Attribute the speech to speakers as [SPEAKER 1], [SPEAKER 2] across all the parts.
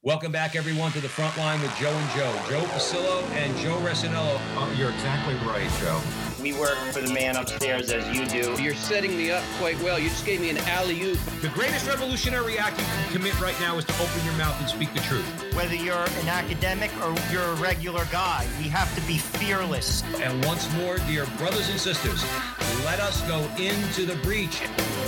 [SPEAKER 1] Welcome back, everyone, to the front line with Joe and Joe. Joe Pasillo and Joe Resinello.
[SPEAKER 2] Oh, you're exactly right, Joe.
[SPEAKER 3] We work for the man upstairs as you do.
[SPEAKER 4] You're setting me up quite well. You just gave me an alley-oop.
[SPEAKER 1] The greatest revolutionary act you can commit right now is to open your mouth and speak the truth.
[SPEAKER 5] Whether you're an academic or you're a regular guy, we have to be fearless.
[SPEAKER 1] And once more, dear brothers and sisters, let us go into the breach.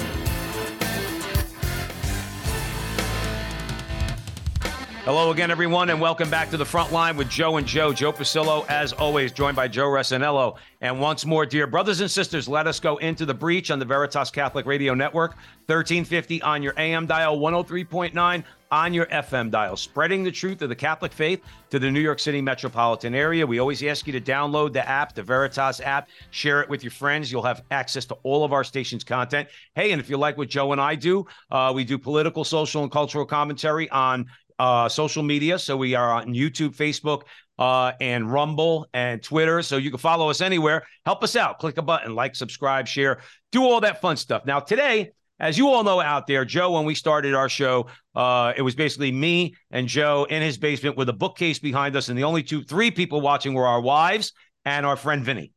[SPEAKER 1] Hello again, everyone, and welcome back to the front line with Joe and Joe. Joe Pasillo, as always, joined by Joe Resinello. And once more, dear brothers and sisters, let us go into the breach on the Veritas Catholic Radio Network, 1350 on your AM dial, 103.9 on your FM dial, spreading the truth of the Catholic faith to the New York City metropolitan area. We always ask you to download the app, the Veritas app, share it with your friends. You'll have access to all of our station's content. Hey, and if you like what Joe and I do, we do political, social, and cultural commentary on social media. So we are on YouTube, Facebook, and Rumble and Twitter. So you can follow us anywhere. Help us out. Click a button, like, subscribe, share, do all that fun stuff. Now, today, as you all know out there, Joe, when we started our show, it was basically me and Joe in his basement with a bookcase behind us. And the only three people watching were our wives and our friend Vinny.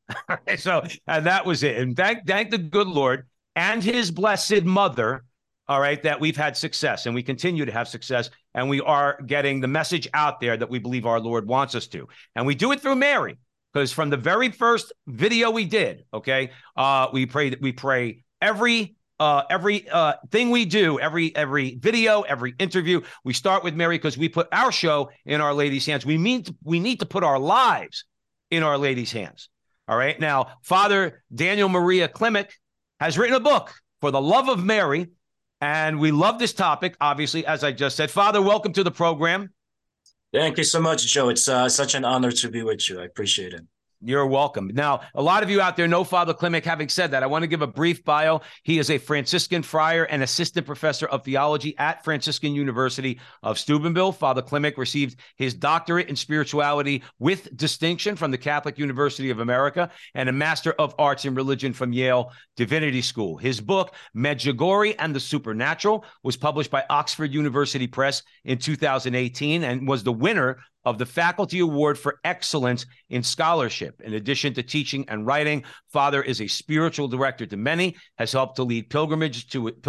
[SPEAKER 1] And that was it. And thank the good Lord and his blessed mother, all right, that we've had success and we continue to have success, and we are getting the message out there that we believe our Lord wants us to. And we do it through Mary, because from the very first video we did, okay, we pray every thing we do, every video, every interview, we start with Mary, because we put our show in Our Lady's hands. We need to put our lives in Our Lady's hands. All right. Now, Father Daniel Maria Klimek has written a book, For the Love of Mary. And we love this topic, obviously, as I just said. Father, welcome to the program.
[SPEAKER 6] Thank you so much, Joe. It's such an honor to be with you. I appreciate it.
[SPEAKER 1] You're welcome. Now, a lot of you out there know Father Klimek. Having said that, I want to give a brief bio. He is a Franciscan friar and assistant professor of theology at Franciscan University of Steubenville. Father Klimek received his doctorate in spirituality with distinction from the Catholic University of America and a Master of Arts in Religion from Yale Divinity School. His book, Medjugorje and the Supernatural, was published by Oxford University Press in 2018 and was the winner of the Faculty Award for Excellence in Scholarship. In addition to teaching and writing, Father is a spiritual director to many, has helped to lead pilgrimages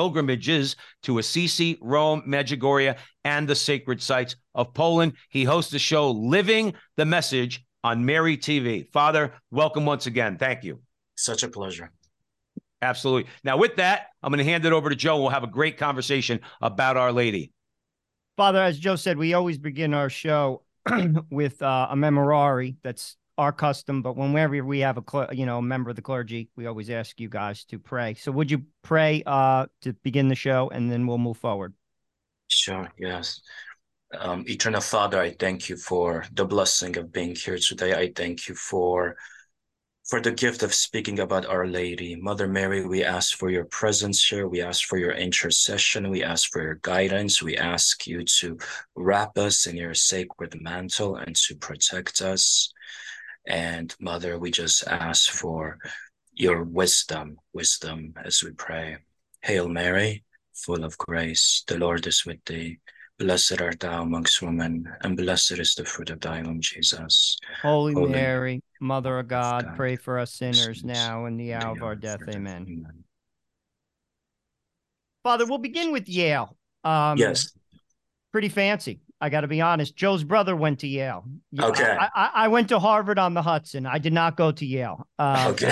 [SPEAKER 1] to Assisi, Rome, Medjugorje, and the sacred sites of Poland. He hosts the show Living the Message on Mary TV. Father, welcome once again. Thank you.
[SPEAKER 6] Such a pleasure.
[SPEAKER 1] Absolutely. Now, with that, I'm going to hand it over to Joe. We'll have a great conversation about Our Lady.
[SPEAKER 5] Father, as Joe said, we always begin our show with a memorare. That's our custom, but whenever we have a member of the clergy, we always ask you guys to pray. So would you pray to begin the show, and then we'll move forward?
[SPEAKER 6] Sure, yes. Eternal Father, I thank you for the blessing of being here today. I thank you for the gift of speaking about Our Lady. Mother Mary, we ask for your presence here. We ask for your intercession. We ask for your guidance. We ask you to wrap us in your sacred mantle and to protect us. And Mother, we just ask for your wisdom as we pray. Hail Mary, full of grace, the Lord is with thee. Blessed art thou amongst women, and blessed is the fruit of thy womb, Jesus.
[SPEAKER 5] Holy Mary, Mother of God, pray for us sinners now and the hour of our death. Amen. Father, we'll begin with Yale.
[SPEAKER 6] Yes.
[SPEAKER 5] Pretty fancy. I got to be honest. Joe's brother went to Yale.
[SPEAKER 6] Okay.
[SPEAKER 5] I went to Harvard on the Hudson. I did not go to Yale.
[SPEAKER 6] Okay.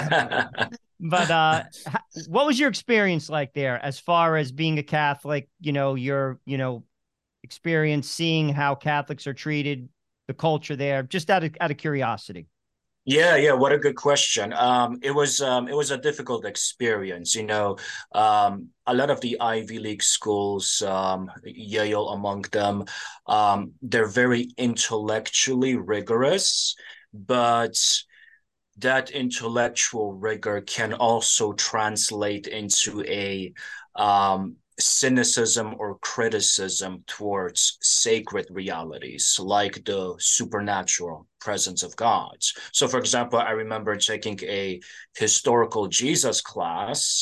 [SPEAKER 5] But what was your experience like there as far as being a Catholic, your experience seeing how Catholics are treated, the culture there, just out of curiosity?
[SPEAKER 6] Yeah. What a good question. It was a difficult experience. A lot of the Ivy League schools, Yale among them, they're very intellectually rigorous, but that intellectual rigor can also translate into a cynicism or criticism towards sacred realities like the supernatural presence of God. So, for example, I remember taking a historical Jesus class,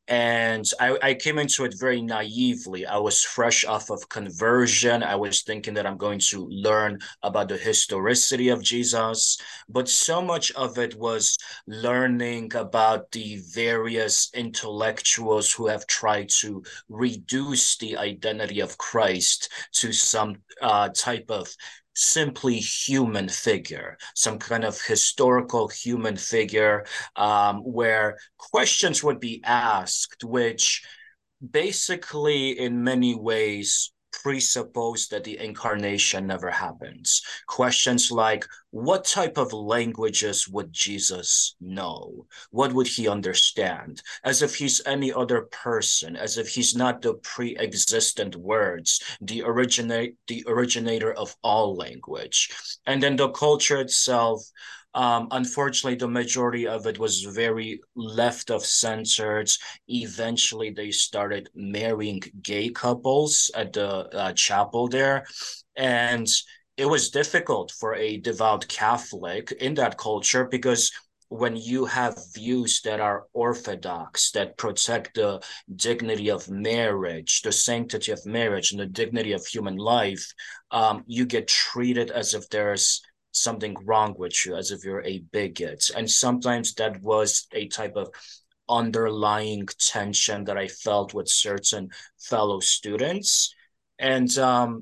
[SPEAKER 6] And I came into it very naively. I was fresh off of conversion. I was thinking that I'm going to learn about the historicity of Jesus, but so much of it was learning about the various intellectuals who have tried to reduce the identity of Christ to some type of simply human figure, some kind of historical human figure, where questions would be asked, which basically in many ways presuppose that the incarnation never happens. Questions like, what type of languages would Jesus know? What would he understand? As if he's any other person, as if he's not the pre-existent words, the originator of all language. And then the culture itself, unfortunately, the majority of it was very left of censored. Eventually, they started marrying gay couples at the chapel there. And it was difficult for a devout Catholic in that culture, because when you have views that are orthodox, that protect the dignity of marriage, the sanctity of marriage, and the dignity of human life, you get treated as if there's something wrong with you, as if you're a bigot. And sometimes that was a type of underlying tension that I felt with certain fellow students. And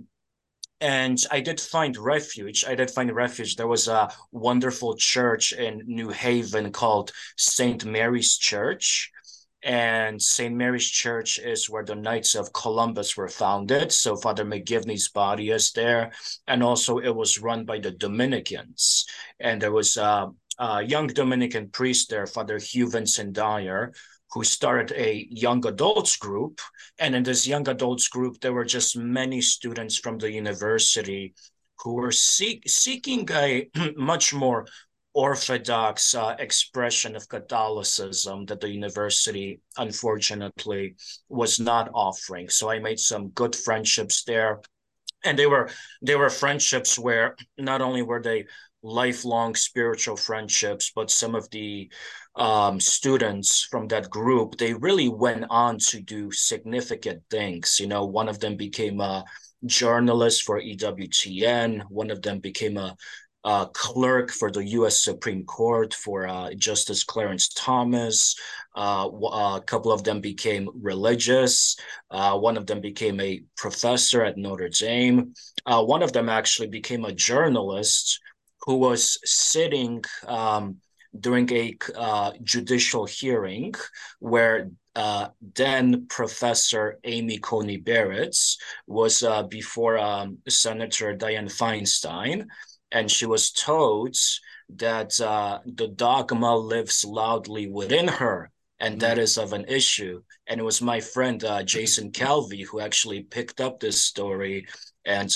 [SPEAKER 6] I did find refuge. There was a wonderful church in New Haven called St. Mary's Church. And St. Mary's Church is where the Knights of Columbus were founded. So Father McGivney's body is there. And also it was run by the Dominicans. And there was a young Dominican priest there, Father Hugh Vincent Dyer, who started a young adults group. And in this young adults group, there were just many students from the university who were seeking a much more orthodox expression of Catholicism that the university, unfortunately, was not offering. So I made some good friendships there. And they were friendships where not only were they lifelong spiritual friendships, but some of the students from that group, they really went on to do significant things. You know, one of them became a journalist for EWTN. One of them became a clerk for the U.S. Supreme Court for Justice Clarence Thomas. A couple of them became religious. One of them became a professor at Notre Dame. One of them actually became a journalist who was sitting during a judicial hearing where then Professor Amy Coney Barrett was before Senator Dianne Feinstein. And she was told that the dogma lives loudly within her, and that is of an issue. And it was my friend Jason Calvi who actually picked up this story, and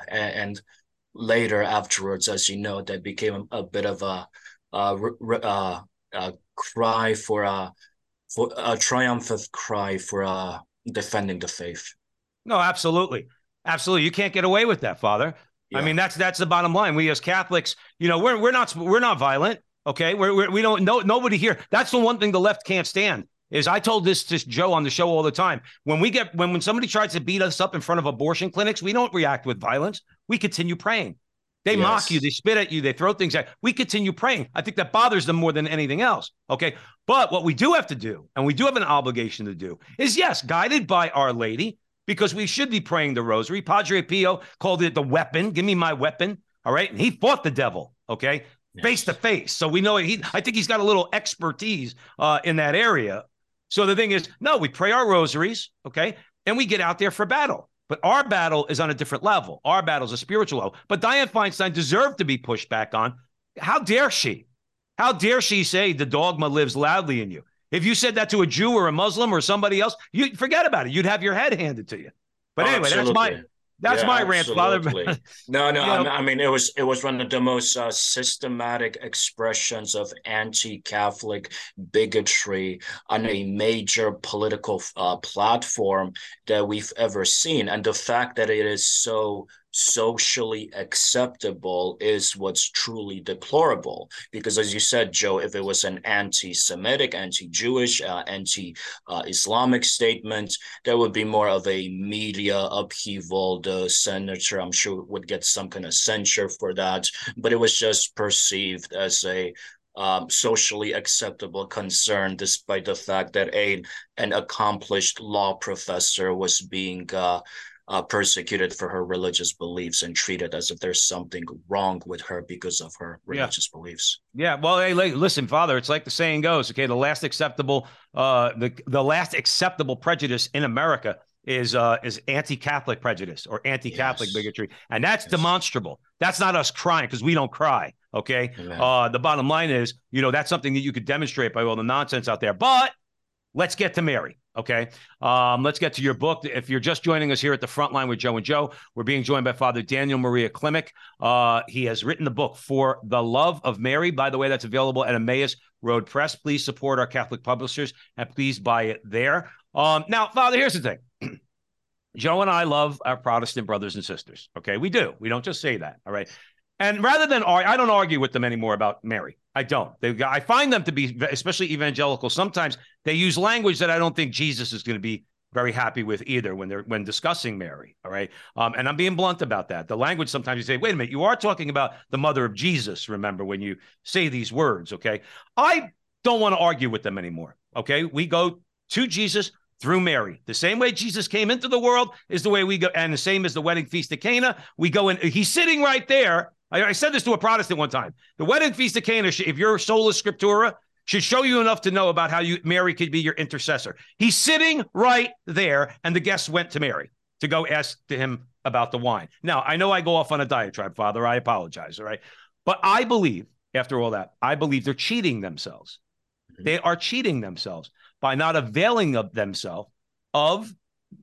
[SPEAKER 6] later afterwards, as you know, that became a bit of a cry for a triumphant cry for defending the faith.
[SPEAKER 1] No, absolutely, absolutely. You can't get away with that, Father. Yeah. I mean, that's the bottom line. We as Catholics, you know, we're not violent. Okay, we don't know, nobody here. That's the one thing the left can't stand. Is I told this to Joe on the show all the time. When somebody tries to beat us up in front of abortion clinics, we don't react with violence. We continue praying. They mock you, they spit at you, they throw things at you. We continue praying. I think that bothers them more than anything else. Okay, but what we do have to do, and we do have an obligation to do, is yes, guided by Our Lady. Because we should be praying the rosary. Padre Pio called it the weapon. Give me my weapon. All right. And he fought the devil. Okay. Yes. Face to face. So we know I think he's got a little expertise in that area. So the thing is, no, we pray our rosaries. Okay. And we get out there for battle. But our battle is on a different level. Our battle is a spiritual level. But Dianne Feinstein deserved to be pushed back on. How dare she? How dare she say the dogma lives loudly in you? If you said that to a Jew or a Muslim or somebody else, you forget about it. You'd have your head handed to you. But anyway, that's my rant, Father.
[SPEAKER 6] No. I mean, it was one of the most systematic expressions of anti-Catholic bigotry on a major political platform that we've ever seen. And the fact that it is so socially acceptable is what's truly deplorable. Because as you said, Joe, if it was an anti-Semitic, anti-Jewish, anti-Islamic statement, there would be more of a media upheaval. The senator, I'm sure, would get some kind of censure for that, but it was just perceived as a socially acceptable concern, despite the fact that an accomplished law professor was being persecuted for her religious beliefs and treated as if there's something wrong with her because of her religious beliefs.
[SPEAKER 1] Yeah. Well, hey, listen, Father, it's like the saying goes, okay, the last acceptable prejudice in America is anti-Catholic prejudice or anti-Catholic bigotry. And that's demonstrable. That's not us crying, because we don't cry. Okay. The bottom line is, that's something that you could demonstrate by all the nonsense out there. But let's get to Mary. Okay. Let's get to your book. If you're just joining us here at the front line with Joe and Joe, we're being joined by Father Daniel Maria Klimek. He has written the book For the Love of Mary. By the way, that's available at Emmaus Road Press. Please support our Catholic publishers and please buy it there. Now, Father, here's the thing. Joe and I love our Protestant brothers and sisters. Okay. We do. We don't just say that. All right. And rather than I don't argue with them anymore about Mary. I don't. I find them to be, especially evangelical, sometimes they use language that I don't think Jesus is going to be very happy with either when discussing Mary. All right. And I'm being blunt about that. The language, sometimes you say, wait a minute, you are talking about the mother of Jesus, remember, when you say these words. Okay. I don't want to argue with them anymore. Okay. We go to Jesus through Mary. The same way Jesus came into the world is the way we go. And the same as the wedding feast at Cana. We go in, he's sitting right there. I said this to a Protestant one time. The wedding feast of Cana, if you're sola scriptura, should show you enough to know about how Mary could be your intercessor. He's sitting right there, and the guests went to Mary to go ask to him about the wine. Now, I know I go off on a diatribe, Father. I apologize, all right? But I believe, after all that, I believe they're cheating themselves. They are cheating themselves by not availing of themselves of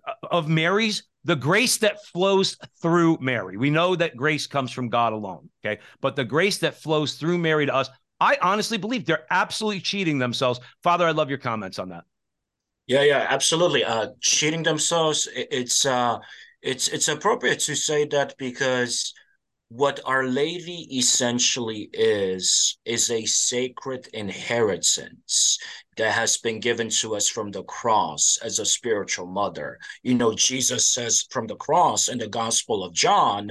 [SPEAKER 1] Mary's, the grace that flows through Mary. We know that grace comes from God alone, okay? But the grace that flows through Mary to us, I honestly believe they're absolutely cheating themselves. Father, I love your comments on that.
[SPEAKER 6] Yeah, absolutely. Cheating themselves, it's appropriate to say that because what Our Lady essentially is a sacred inheritance that has been given to us from the cross as a spiritual mother. Jesus says from the cross in the Gospel of John,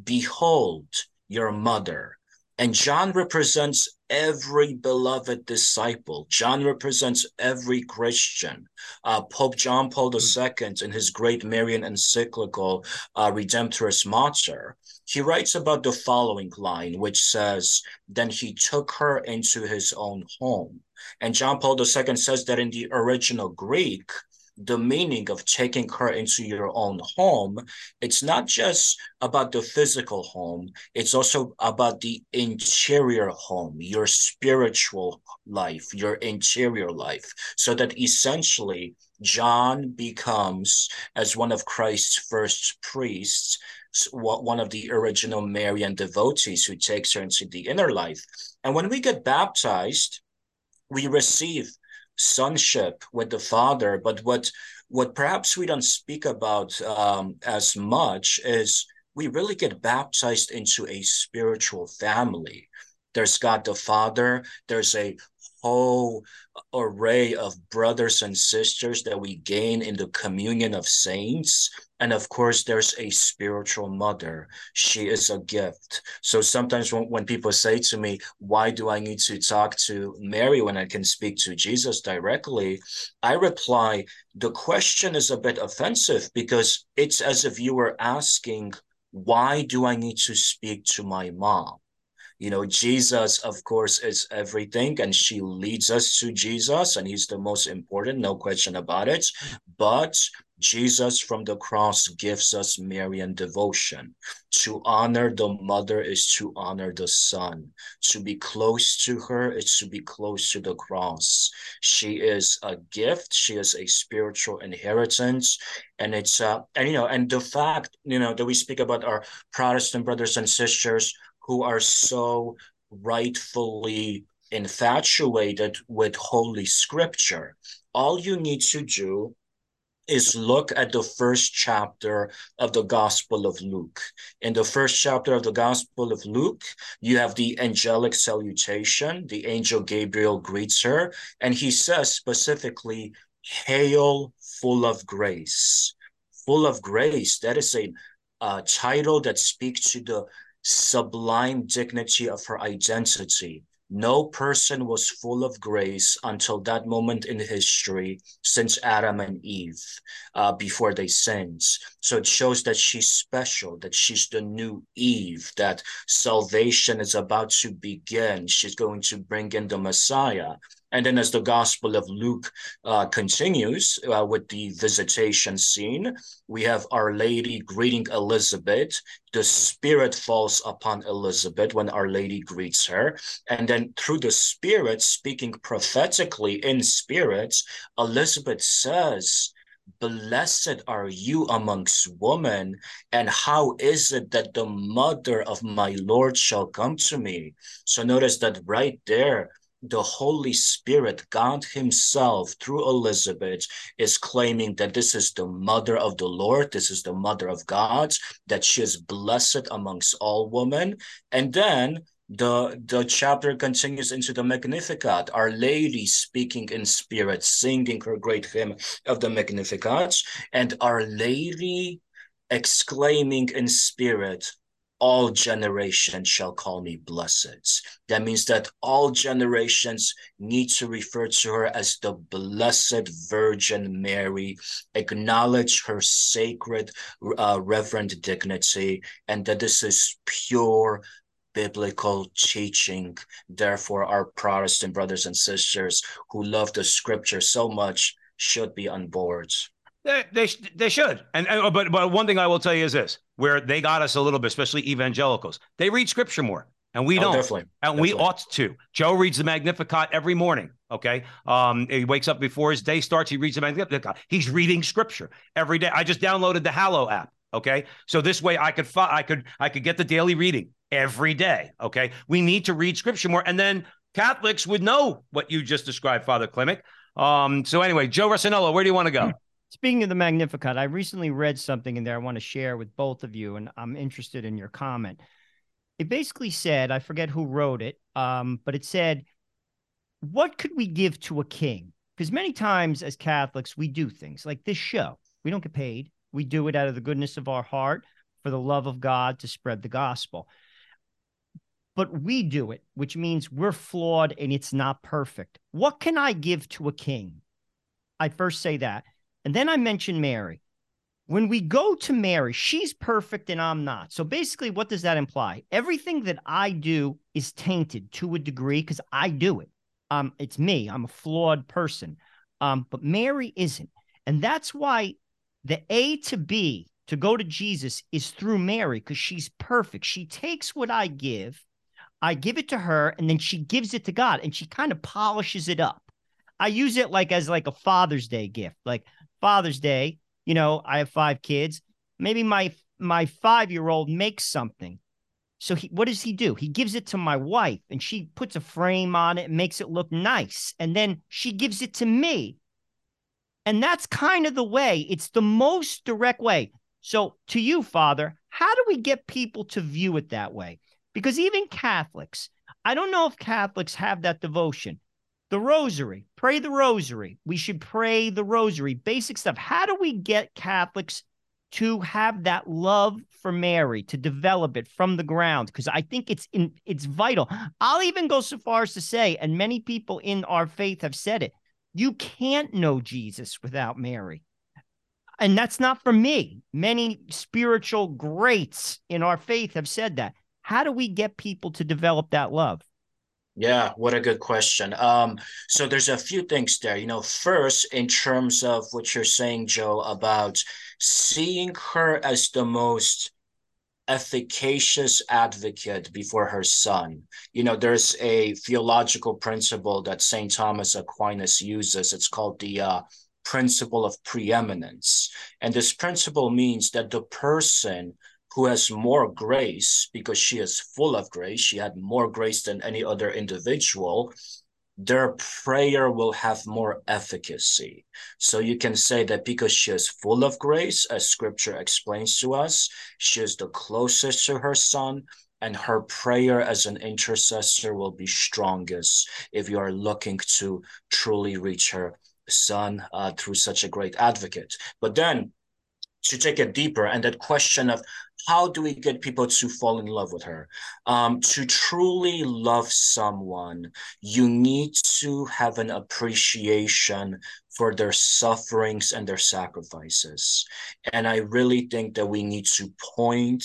[SPEAKER 6] behold your mother. And John represents every beloved disciple. John represents every Christian. Pope John Paul II, in his great Marian encyclical, Redemptoris Mater, he writes about the following line, which says, then he took her into his own home. And John Paul II says that in the original Greek, the meaning of taking her into your own home, it's not just about the physical home, it's also about the interior home, your spiritual life, your interior life. So that essentially John becomes, as one of Christ's first priests, one of the original Marian devotees who takes her into the inner life. And when we get baptized, we receive sonship with the Father. But what perhaps we don't speak about as much is we really get baptized into a spiritual family. There's God the Father. There's a whole array of brothers and sisters that we gain in the communion of saints. And of course, there's a spiritual mother. She is a gift. So sometimes when people say to me, why do I need to talk to Mary when I can speak to Jesus directly? I reply, the question is a bit offensive because it's as if you were asking, why do I need to speak to my mom? Jesus, of course, is everything, and she leads us to Jesus, and he's the most important, no question about it. But Jesus from the cross gives us Marian devotion. To honor the mother is to honor the son. To be close to her is to be close to the cross. She is a gift. She is a spiritual inheritance. And it's, and the fact, that we speak about our Protestant brothers and sisters who are so rightfully infatuated with Holy Scripture. All you need to do is look at the first chapter of the Gospel of Luke. In the first chapter of the Gospel of Luke, you have the angelic salutation. The angel Gabriel greets her, and he says specifically, "Hail, full of grace." Full of grace, that is a title that speaks to the sublime dignity of her identity. No person was full of grace until that moment in history since Adam and Eve, before they sinned. So it shows that she's special, that she's the new Eve, that salvation is about to begin. She's going to bring in the Messiah. And then as the Gospel of Luke continues with the visitation scene, we have Our Lady greeting Elizabeth. The Spirit falls upon Elizabeth when Our Lady greets her. And then through the Spirit, speaking prophetically in spirits, Elizabeth says, "Blessed are you amongst women, and how is it that the mother of my Lord shall come to me?" So notice that right there, the Holy Spirit, God himself, through Elizabeth, is claiming that this is the mother of the Lord, this is the mother of God, that she is blessed amongst all women. And then the chapter continues into the Magnificat, Our Lady speaking in spirit, singing her great hymn of the Magnificat, and Our Lady exclaiming in spirit, "All generations shall call me blessed." That means that all generations need to refer to her as the Blessed Virgin Mary, acknowledge her sacred, reverend dignity, and that this is pure biblical teaching. Therefore, our Protestant brothers and sisters who love the scripture so much should be on board.
[SPEAKER 1] They should. But one thing I will tell you is this, where they got us a little bit, especially evangelicals. They read scripture more, and we don't.
[SPEAKER 6] Definitely.
[SPEAKER 1] And we ought to. Joe reads the Magnificat every morning, okay? He wakes up before his day starts. He reads the Magnificat. He's reading scripture every day. I just downloaded the Hallow app, okay? So this way I could get the daily reading every day, okay? We need to read scripture more, and then Catholics would know what you just described, Father Klimek. So anyway, Joe Rossinello, where do you want to go?
[SPEAKER 5] Speaking of the Magnificat, I recently read something in there I want to share with both of you, and I'm interested in your comment. It basically said, I forget who wrote it, but it said, what could we give to a king? Because many times as Catholics, we do things like this show. We don't get paid. We do it out of the goodness of our heart for the love of God to spread the gospel. But we do it, which means we're flawed and it's not perfect. What can I give to a king? I first say that. And then I mention Mary. When we go to Mary, she's perfect and I'm not. So basically, what does that imply? Everything that I do is tainted to a degree because I do it. It's me. I'm a flawed person. But Mary isn't. And that's why the A to B, to go to Jesus, is through Mary, because she's perfect. She takes what I give it to her, and then she gives it to God, and she kind of polishes it up. I use it as a Father's Day gift. Like Father's Day, I have 5 kids. Maybe my 5-year-old makes something. So what does he do? He gives it to my wife, and she puts a frame on it and makes it look nice. And then she gives it to me. And that's kind of the way. It's the most direct way. So to you, Father, how do we get people to view it that way? Because even Catholics, I don't know if Catholics have that devotion. The rosary, pray the rosary. We should pray the rosary, basic stuff. How do we get Catholics to have that love for Mary, to develop it from the ground? Because I think it's vital. I'll even go so far as to say, and many people in our faith have said it, you can't know Jesus without Mary. And that's not for me. Many spiritual greats in our faith have said that. How do we get people to develop that love?
[SPEAKER 6] Yeah, what a good question. So there's a few things there. First, in terms of what you're saying, Joe, about seeing her as the most efficacious advocate before her son. There's a theological principle that St. Thomas Aquinas uses. It's called the principle of preeminence. And this principle means that the person who has more grace, because she is full of grace, she had more grace than any other individual, their prayer will have more efficacy. So you can say that because she is full of grace, as scripture explains to us, she is the closest to her son, and her prayer as an intercessor will be strongest if you are looking to truly reach her son through such a great advocate. But then to take it deeper, and that question of how do we get people to fall in love with her? To truly love someone, you need to have an appreciation for their sufferings and their sacrifices. And I really think that we need to point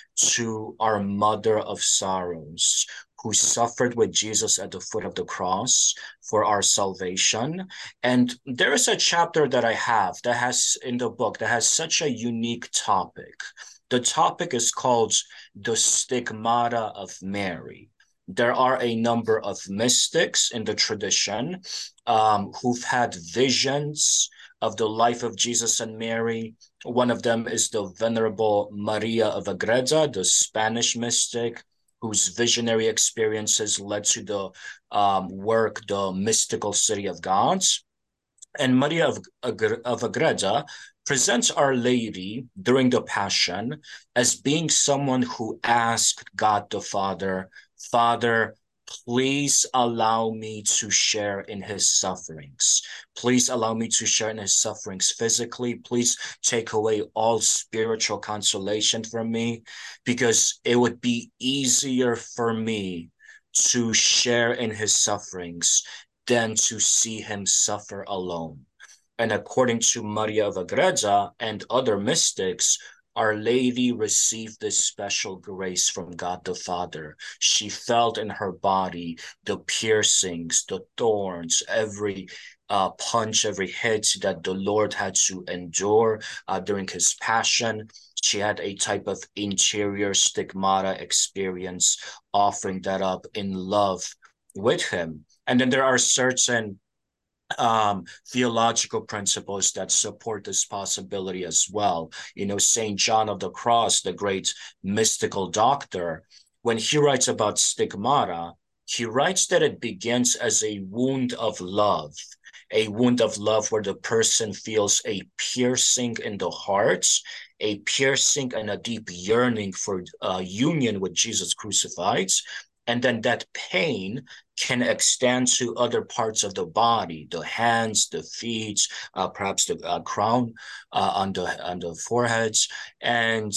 [SPEAKER 6] to our Mother of Sorrows, who suffered with Jesus at the foot of the cross for our salvation. And there is a chapter that I have that has in the book that has such a unique topic. The topic is called the Stigmata of Mary. There are a number of mystics in the tradition who've had visions of the life of Jesus and Mary. One of them is the Venerable Maria of Agreda, the Spanish mystic, whose visionary experiences led to the work, The Mystical City of Gods. And Maria of Agreda presents Our Lady during the Passion as being someone who asked God the Father, Father, please allow me to share in his sufferings. Please allow me to share in his sufferings physically. Please take away all spiritual consolation from me, because it would be easier for me to share in his sufferings than to see him suffer alone. And according to Maria of Agreda and other mystics, Our Lady received this special grace from God the Father. She felt in her body the piercings, the thorns, every punch, every hit that the Lord had to endure during his passion. She had a type of interior stigmata experience, offering that up in love with him. And then there are certain theological principles that support this possibility as well. You know, Saint John of the Cross, the great mystical doctor, when he writes about stigmata, he writes that it begins as a wound of love, where the person feels a piercing in the heart, a piercing and a deep yearning for union with Jesus crucified. And then that pain can extend to other parts of the body, the hands, the feet, perhaps the crown on the foreheads. And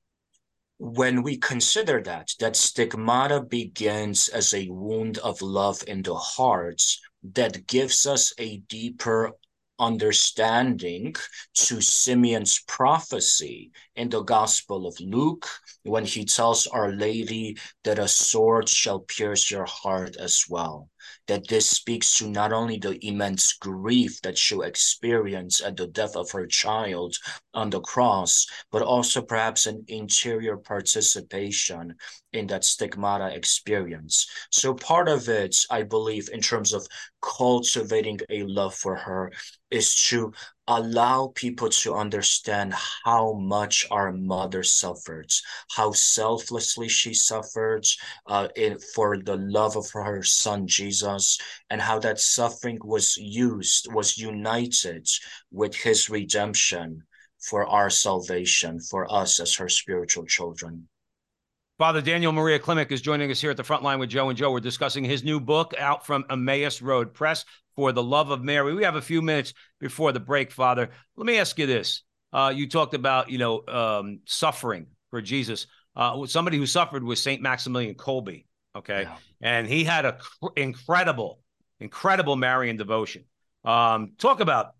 [SPEAKER 6] when we consider that stigmata begins as a wound of love in the heart, that gives us a deeper understanding to Simeon's prophecy in the Gospel of Luke, when he tells Our Lady that a sword shall pierce your heart as well. That this speaks to not only the immense grief that she'll experience at the death of her child on the cross, but also perhaps an interior participation in that stigmata experience. So part of it, I believe, in terms of cultivating a love for her, is to allow people to understand how much our mother suffered, how selflessly she suffered for the love of her son Jesus, and how that suffering was united with his redemption for our salvation, for us as her spiritual children.
[SPEAKER 1] Father Daniel Maria Klimek is joining us here at the front line with Joe and Joe. We're discussing his new book out from Emmaus Road Press, For the Love of Mary. We have a few minutes before the break, Father. Let me ask you this. You talked about, suffering for Jesus. Somebody who suffered was St. Maximilian Kolbe, okay? Yeah. And he had an incredible Marian devotion. Talk about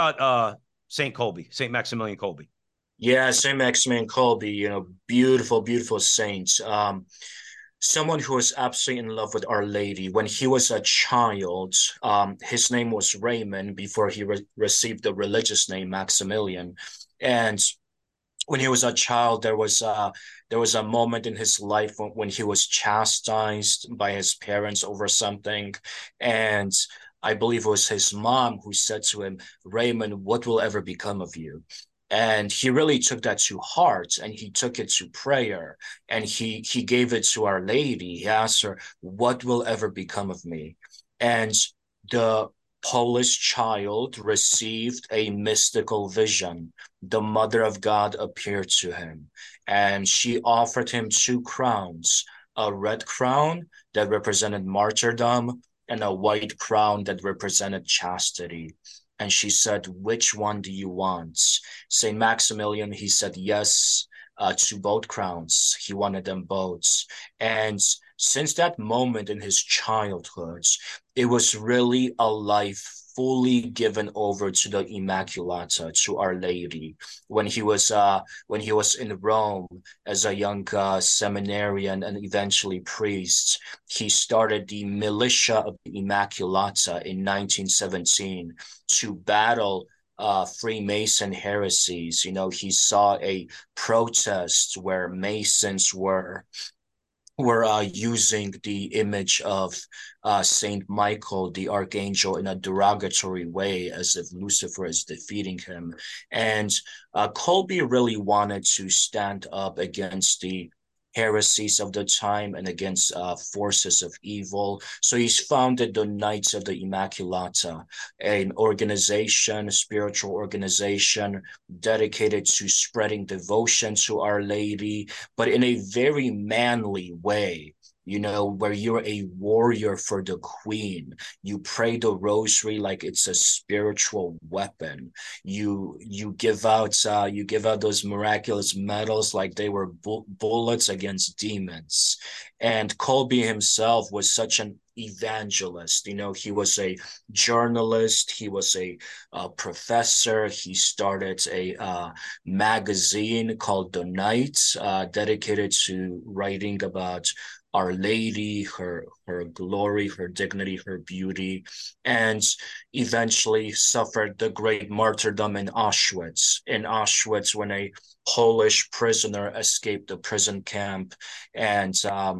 [SPEAKER 1] St. Kolbe, St. Maximilian Kolbe.
[SPEAKER 6] Yeah, St. Maximilian Kolbe, beautiful, beautiful saint. Someone who was absolutely in love with Our Lady. When he was a child, his name was Raymond before he received the religious name Maximilian. And when he was a child, there was a moment in his life when he was chastised by his parents over something. And I believe it was his mom who said to him, Raymond, what will ever become of you? And he really took that to heart, and he took it to prayer, and he gave it to Our Lady. He asked her, what will ever become of me? And the Polish child received a mystical vision. The Mother of God appeared to him, and she offered him two crowns, a red crown that represented martyrdom and a white crown that represented chastity. And she said, which one do you want? St. Maximilian, he said yes to both crowns. He wanted them both. And since that moment in his childhood, it was really a life fully given over to the Immaculata, to Our Lady. When he was in Rome as a young seminarian and eventually priest, he started the Militia of the Immaculata in 1917 to battle Freemason heresies. You know, he saw a protest where Masons were using the image of Saint Michael, the archangel, in a derogatory way, as if Lucifer is defeating him. And Kolbe really wanted to stand up against the heresies of the time and against forces of evil. So he's founded the Knights of the Immaculata, an organization, a spiritual organization dedicated to spreading devotion to Our Lady, but in a very manly way. You know, where you're a warrior for the queen. You pray the rosary like it's a spiritual weapon. You give out those miraculous medals like they were bullets against demons. And Kolbe himself was such an evangelist. You know, he was a journalist, he was a professor. He started a magazine called The Knights, dedicated to writing about Our Lady, her glory, her dignity, her beauty, and eventually suffered the great martyrdom in Auschwitz. In Auschwitz, when a Polish prisoner escaped the prison camp, and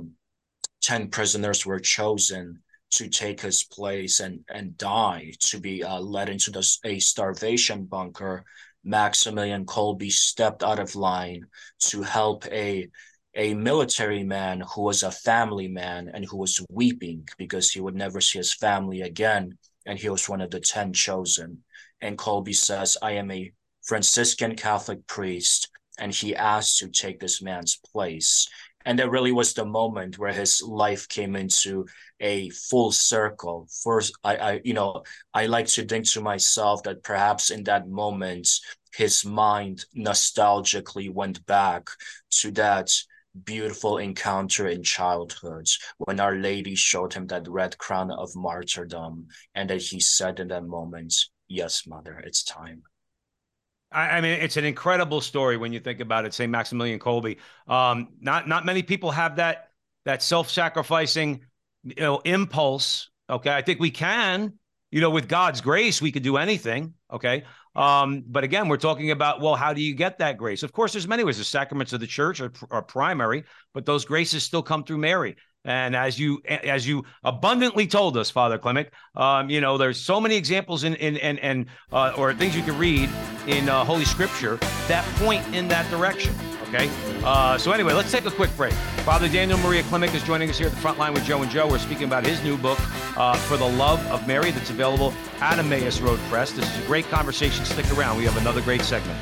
[SPEAKER 6] 10 prisoners were chosen to take his place and die, to be led into a starvation bunker, Maximilian Kolbe stepped out of line to help a military man who was a family man and who was weeping because he would never see his family again. And he was one of the 10 chosen. And Kolbe says, I am a Franciscan Catholic priest, and he asked to take this man's place. And that really was the moment where his life came into a full circle. First, I like to think to myself that perhaps in that moment, his mind nostalgically went back to that beautiful encounter in childhood when Our Lady showed him that red crown of martyrdom, and that he said in that moment, yes, Mother, it's time.
[SPEAKER 1] I mean, it's an incredible story when you think about it, St. Maximilian Kolbe. Not many people have that self-sacrificing, impulse. Okay, I think we can, with God's grace, we could do anything. Okay, but again, we're talking about, well, how do you get that grace? Of course, there's many ways. The sacraments of the church are primary, but those graces still come through Mary. And as you abundantly told us, Father Klimek, there's so many examples in or things you can read in Holy Scripture that point in that direction. Okay. So anyway, let's take a quick break. Father Daniel Maria Klimek is joining us here at the front line with Joe and Joe. We're speaking about his new book, For the Love of Mary, that's available at Emmaus Road Press. This is a great conversation. Stick around. We have another great segment.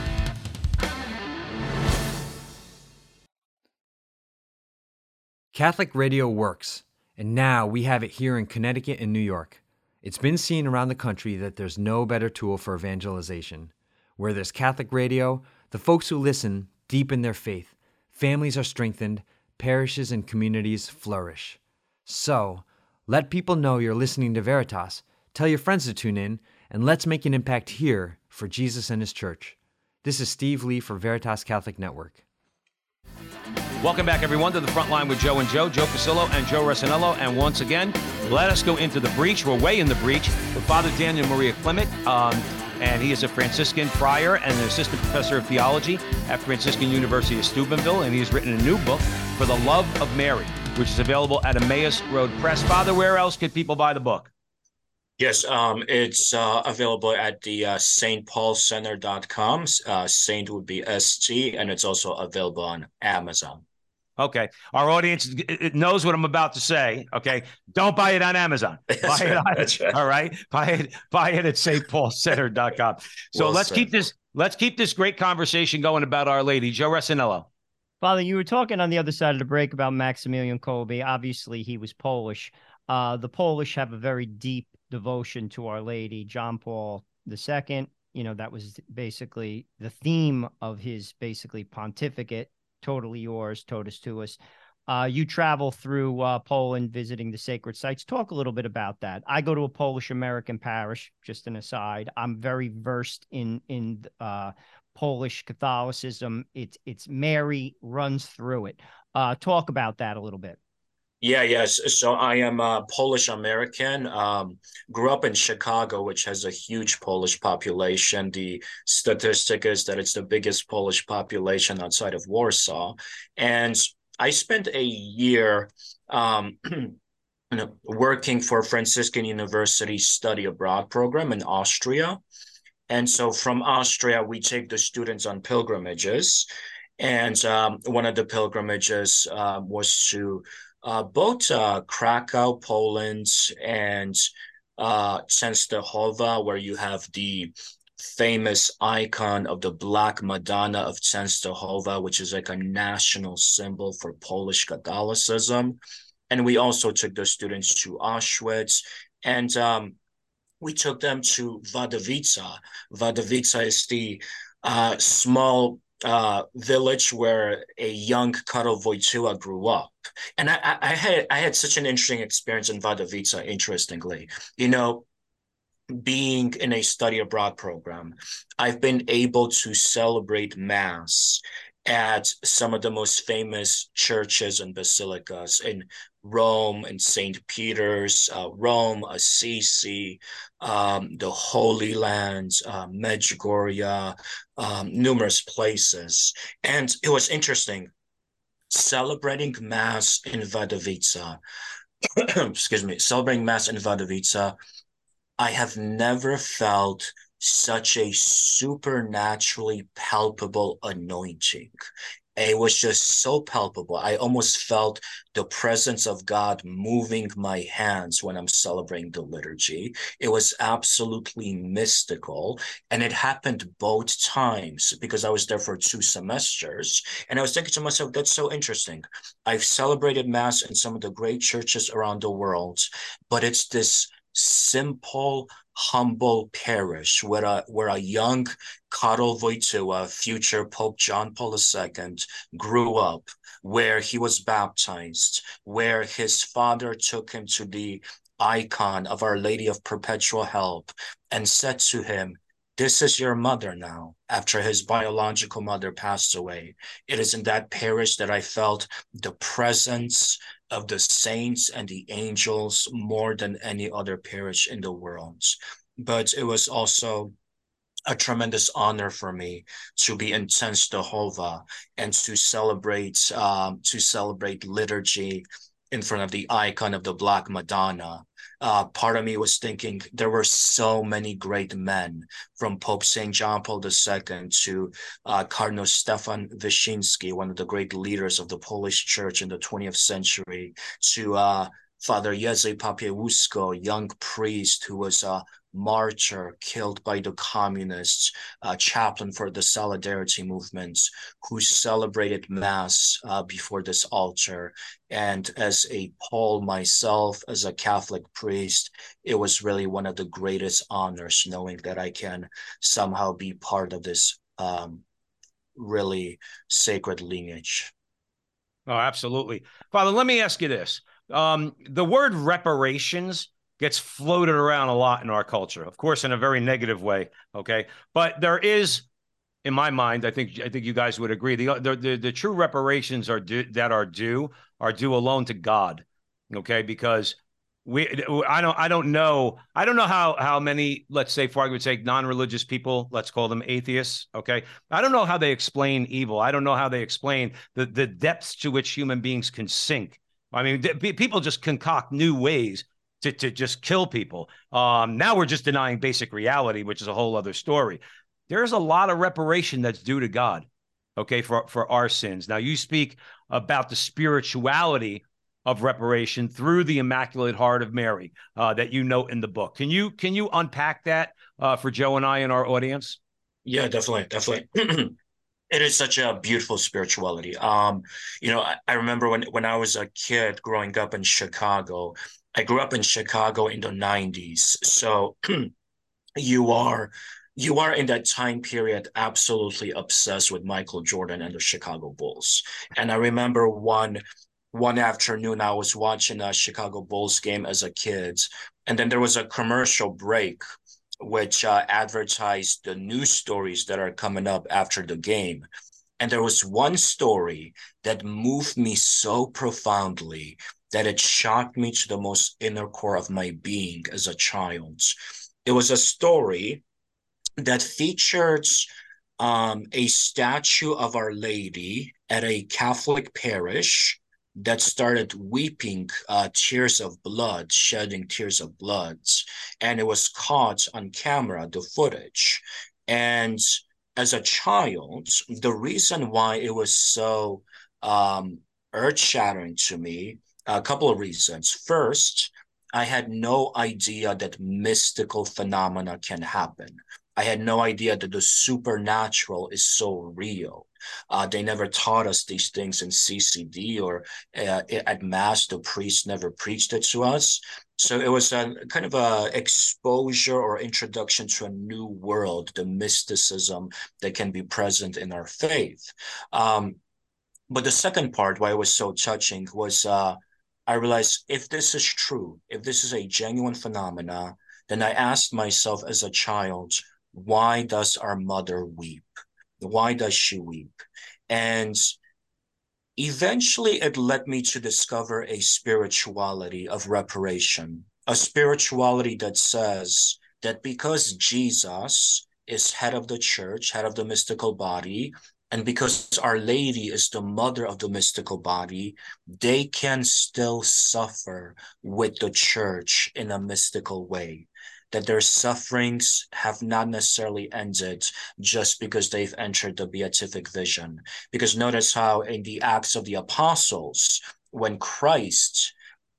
[SPEAKER 7] Catholic radio works, and now we have it here in Connecticut and New York. It's been seen around the country that there's no better tool for evangelization. Where there's Catholic radio, the folks who listen deepen their faith, families are strengthened, parishes and communities flourish. So, let people know you're listening to Veritas, tell your friends to tune in, and let's make an impact here for Jesus and His Church. This is Steve Lee for Veritas Catholic Network.
[SPEAKER 1] Welcome back, everyone, to the front line with Joe and Joe Pasillo and Joe Resinello. And once again, let us go into the breach. We're way in the breach with Father Daniel Maria Klimek. And he is a Franciscan friar and an assistant professor of theology at Franciscan University of Steubenville. And he's written a new book, For the Love of Mary, which is available at Emmaus Road Press. Father, where else could people buy the book?
[SPEAKER 6] Yes, it's available at the stpaulcenter.com. Saint would be ST, and it's also available on Amazon.
[SPEAKER 1] Okay. Our audience knows what I'm about to say. Okay. Don't buy it on Amazon.
[SPEAKER 6] That's right. That's right.
[SPEAKER 1] All right. Buy it at stpaulcenter.com. So
[SPEAKER 6] Well
[SPEAKER 1] let's
[SPEAKER 6] said.
[SPEAKER 1] keep this great conversation going about Our Lady. Joe Resinello.
[SPEAKER 5] Father, you were talking on the other side of the break about Maximilian Kolbe. Obviously, he was Polish. The Polish have a very deep devotion to Our Lady. John Paul II, that was basically the theme of his basically pontificate. Totally yours, totus tuus. You travel through Poland visiting the sacred sites. Talk a little bit about that. I go to a Polish American parish, just an aside. I'm very versed in Polish Catholicism. It's Mary runs through it. Talk about that a little bit.
[SPEAKER 6] Yes. So I am a Polish American. Grew up in Chicago, which has a huge Polish population. The statistic is that it's the biggest Polish population outside of Warsaw. And I spent a year working for Franciscan University Study Abroad program in Austria. And so from Austria, we take the students on pilgrimages. And one of the pilgrimages was to both Krakow, Poland, and Częstochowa, where you have the famous icon of the Black Madonna of Częstochowa, which is like a national symbol for Polish Catholicism. And we also took the students to Auschwitz, and we took them to Wadowice. Wadowice is the small village where a young Karol Wojtyła grew up. And I had such an interesting experience in Wadowice, interestingly. Being in a study abroad program, I've been able to celebrate Mass at some of the most famous churches and basilicas in Rome and St. Peter's, Rome, Assisi, the Holy Land, Medjugorje, numerous places. And it was interesting celebrating Mass in Wadowice. Celebrating Mass in Wadowice. I have never felt such a supernaturally palpable anointing. It was just so palpable. I almost felt the presence of God moving my hands when I'm celebrating the liturgy. It was absolutely mystical. And it happened both times because I was there for 2 semesters. And I was thinking to myself, that's so interesting. I've celebrated Mass in some of the great churches around the world, but it's this simple, humble parish where a young Karol Wojtyła, future Pope John Paul II, grew up, where he was baptized, where his father took him to the icon of Our Lady of Perpetual Help and said to him, "This is your mother now," after his biological mother passed away. It is in that parish that I felt the presence of the saints and the angels more than any other parish in the world. But it was also a tremendous honor for me to be in Częstochowa and to celebrate liturgy in front of the icon of the Black Madonna. Part of me was thinking there were so many great men, from Pope St. John Paul II to Cardinal Stefan Wyszyński, one of the great leaders of the Polish Church in the 20th century, to Father Jerzy Popiełuszko, young priest who was a martyr killed by the communists, chaplain for the Solidarity movement, who celebrated Mass before this altar. And as a Pole myself, as a Catholic priest, it was really one of the greatest honors knowing that I can somehow be part of this really sacred lineage.
[SPEAKER 1] Oh, absolutely. Father, let me ask you this. The word reparations gets floated around a lot in our culture, of course, in a very negative way. Okay. But there is, in my mind, I think you guys would agree, the true reparations are due alone to God. Okay. Because I don't know how many, let's say, for argument's sake, non-religious people, let's call them atheists. Okay. I don't know how they explain evil. I don't know how they explain the depths to which human beings can sink. I mean, people just concoct new ways to just kill people. Now we're just denying basic reality, which is a whole other story. There's a lot of reparation that's due to God. okay, for our sins. Now, you speak about the spirituality of reparation through the Immaculate Heart of Mary that you note in the book. Can you unpack that for Joe and I and our audience?
[SPEAKER 6] Yeah, definitely. It is such a beautiful spirituality. I remember when I was a kid growing up in Chicago. I grew up in Chicago in the 90s. So you are in that time period absolutely obsessed with Michael Jordan and the Chicago Bulls. And I remember one afternoon I was watching a Chicago Bulls game as a kid, and then there was a commercial break which advertised the news stories that are coming up after the game. And there was one story that moved me so profoundly that it shocked me to the most inner core of my being as a child. It was a story that featured a statue of Our Lady at a Catholic parish that started weeping tears of blood, shedding tears of blood. And it was caught on camera, the footage. And as a child, the reason why it was so earth-shattering to me, a couple of reasons. First, I had no idea that mystical phenomena can happen. I had no idea that the supernatural is so real. They never taught us these things in CCD, or at Mass, the priest never preached it to us. So it was a kind of a exposure or introduction to a new world, the mysticism that can be present in our faith. But the second part, why it was so touching, was I realized if this is true, if this is a genuine phenomena, then I asked myself as a child, why does our mother weep? Why does she weep? And eventually it led me to discover a spirituality of reparation, a spirituality that says that because Jesus is head of the church, head of the mystical body, and because Our Lady is the mother of the mystical body, they can still suffer with the church in a mystical way. That their sufferings have not necessarily ended just because they've entered the beatific vision. Because notice how in the Acts of the Apostles, when Christ,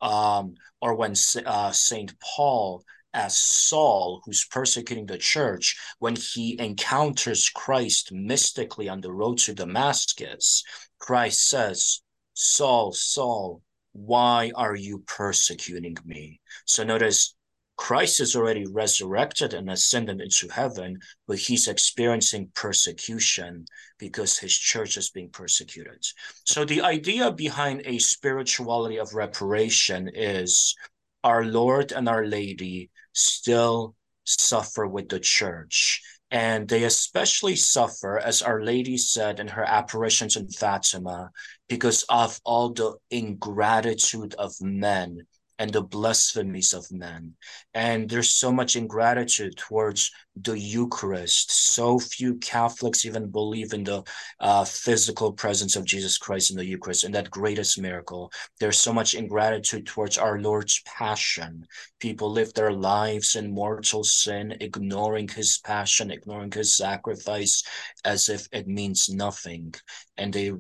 [SPEAKER 6] or when St. Paul, as Saul, who's persecuting the church, when he encounters Christ mystically on the road to Damascus, Christ says, Saul, Saul, why are you persecuting me? So notice, Christ is already resurrected and ascended into heaven, but he's experiencing persecution because his church is being persecuted. So the idea behind a spirituality of reparation is our Lord and Our Lady still suffer with the church. And they especially suffer, as Our Lady said in her apparitions in Fatima, because of all the ingratitude of men and the blasphemies of men. And there's so much ingratitude towards the Eucharist. So few Catholics even believe in the physical presence of Jesus Christ in the Eucharist, in that greatest miracle. There's so much ingratitude towards our Lord's passion. People live their lives in mortal sin, ignoring his passion, ignoring his sacrifice, as if it means nothing. And they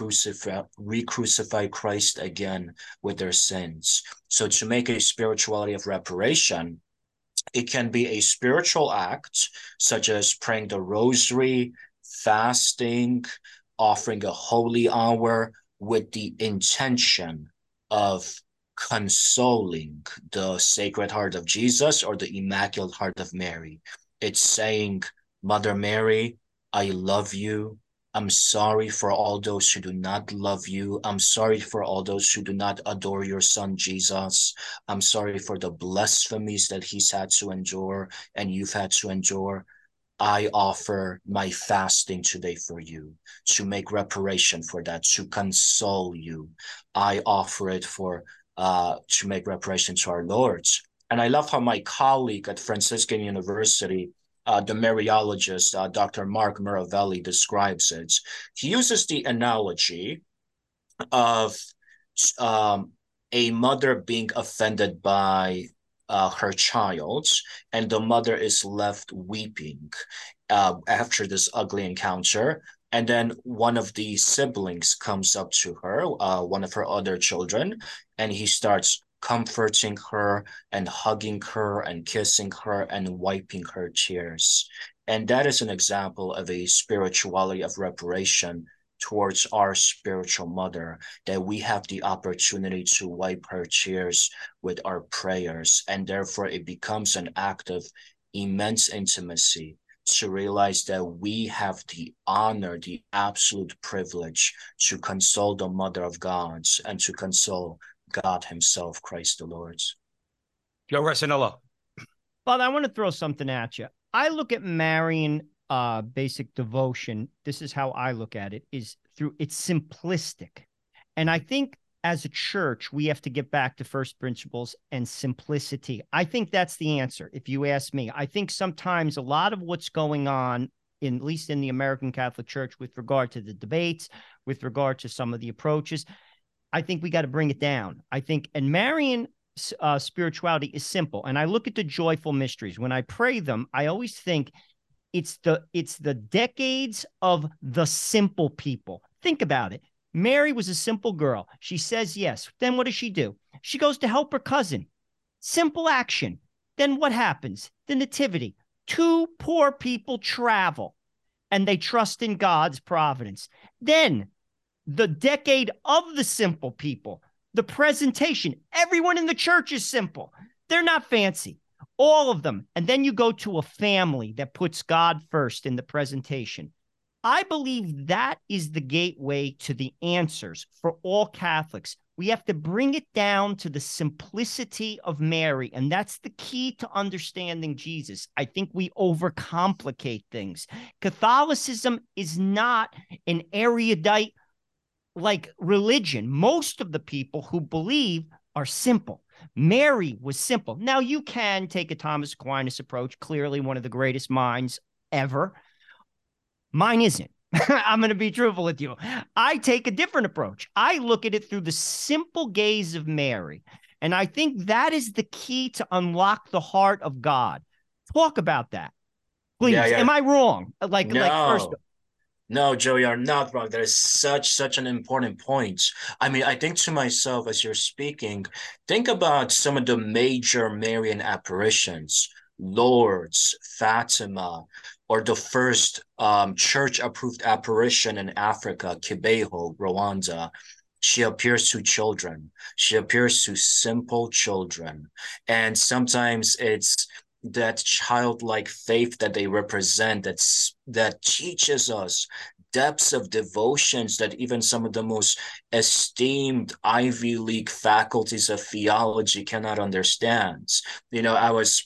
[SPEAKER 6] re-crucify Christ again with their sins. So to make a spirituality of reparation, it can be a spiritual act, such as praying the rosary, fasting, offering a holy hour with the intention of consoling the Sacred Heart of Jesus or the Immaculate Heart of Mary. It's saying, Mother Mary, I love you. I'm sorry for all those who do not love you. I'm sorry for all those who do not adore your son, Jesus. I'm sorry for the blasphemies that he's had to endure and you've had to endure. I offer my fasting today for you to make reparation for that, to console you. I offer it to make reparation to our Lord. And I love how my colleague at Franciscan University, the Mariologist, Dr. Mark Miravelli, describes it. He uses the analogy of a mother being offended by her child, and the mother is left weeping after this ugly encounter. And then one of the siblings comes up to her, one of her other children, and he starts comforting her and hugging her and kissing her and wiping her tears. And that is an example of a spirituality of reparation towards our spiritual mother, that we have the opportunity to wipe her tears with our prayers. And therefore, it becomes an act of immense intimacy to realize that we have the honor, the absolute privilege to console the Mother of God and to console God himself, Christ the Lord.
[SPEAKER 1] Joe Resinello.
[SPEAKER 5] Father, I want to throw something at you. I look at Marian basic devotion. This is how I look at it, is through it's simplistic. And I think as a church, we have to get back to first principles and simplicity. I think that's the answer, if you ask me. I think sometimes a lot of what's going on, at least in the American Catholic Church, with regard to the debates, with regard to some of the approaches, I think we got to bring it down. I think, and Marian spirituality is simple. And I look at the joyful mysteries. When I pray them, I always think it's the decades of the simple people. Think about it. Mary was a simple girl. She says yes. Then what does she do? She goes to help her cousin. Simple action. Then what happens? The nativity. Two poor people travel and they trust in God's providence. Then the decade of the simple people, the presentation. Everyone in the church is simple. They're not fancy. All of them. And then you go to a family that puts God first in the presentation. I believe that is the gateway to the answers for all Catholics. We have to bring it down to the simplicity of Mary, and that's the key to understanding Jesus. I think we overcomplicate things. Catholicism is not an erudite like religion. Most of the people who believe are simple. Mary was simple. Now, you can take a Thomas Aquinas approach, clearly one of the greatest minds ever. Mine isn't. I'm going to be truthful with you. I take a different approach. I look at it through the simple gaze of Mary. And I think that is the key to unlock the heart of God. Talk about that. Please. Yeah. Am I wrong?
[SPEAKER 6] No, Joe, you're not wrong. That is such an important point. I mean, I think to myself as you're speaking, think about some of the major Marian apparitions, Lourdes, Fatima, or the first church-approved apparition in Africa, Kibeho, Rwanda. She appears to children. She appears to simple children. And sometimes it's that childlike faith that they represent that teaches us depths of devotions that even some of the most esteemed Ivy League faculties of theology cannot understand. You know,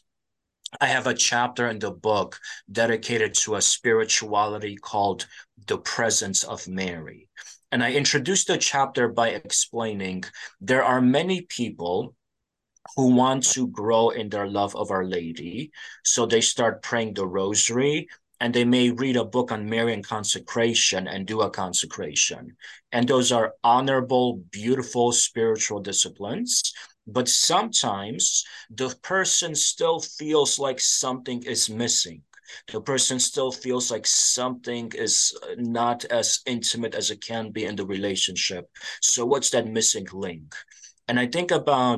[SPEAKER 6] I have a chapter in the book dedicated to a spirituality called The Presence of Mary. And I introduced the chapter by explaining there are many people who want to grow in their love of Our Lady. So they start praying the rosary, and they may read a book on Marian consecration and do a consecration. And those are honorable, beautiful spiritual disciplines. But sometimes the person still feels like something is missing. The person still feels like something is not as intimate as it can be in the relationship. So what's that missing link? And I think about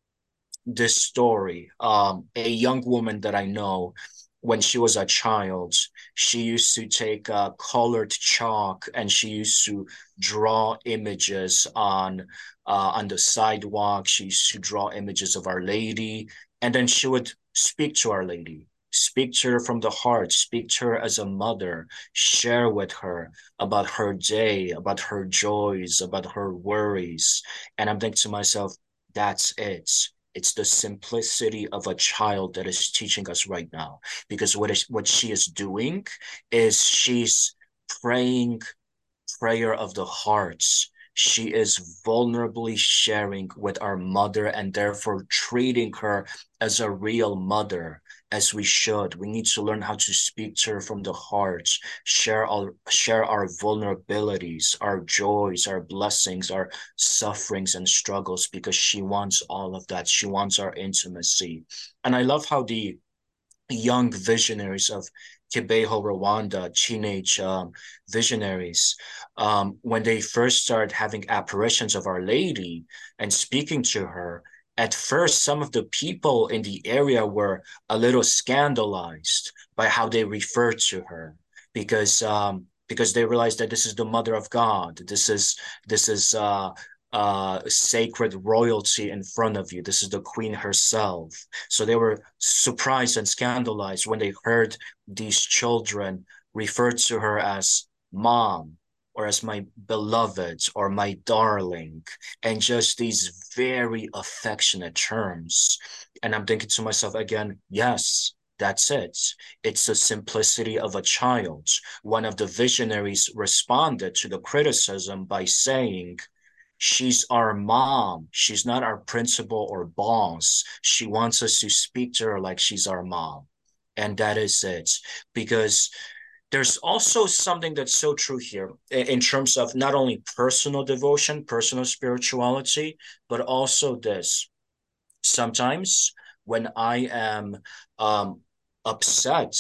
[SPEAKER 6] this story. A young woman that I know, when she was a child, she used to take colored chalk and she used to draw images on the sidewalk. She used to draw images of Our Lady, and then she would speak to Our Lady, speak to her from the heart, speak to her as a mother, share with her about her day, about her joys, about her worries. And I'm thinking to myself, that's it. It's the simplicity of a child that is teaching us right now, because what she is doing is she's praying prayer of the hearts. She is vulnerably sharing with our mother and therefore treating her as a real mother, as we should. We need to learn how to speak to her from the heart, share our vulnerabilities, our joys, our blessings, our sufferings and struggles, because she wants all of that. She wants our intimacy. And I love how the young visionaries of Kibeho, Rwanda, teenage visionaries, when they first started having apparitions of Our Lady and speaking to her, at first, some of the people in the area were a little scandalized by how they referred to her because they realized that this is the Mother of God. This is sacred royalty in front of you. This is the Queen herself. So they were surprised and scandalized when they heard these children refer to her as mom or as my beloved or my darling, and just these very affectionate terms. And I'm thinking to myself again, yes, that's it. It's the simplicity of a child. One of the visionaries responded to the criticism by saying, she's our mom. She's not our principal or boss. She wants us to speak to her like she's our mom. And that is it. Because there's also something that's so true here in terms of not only personal devotion, personal spirituality, but also this. Sometimes when I am upset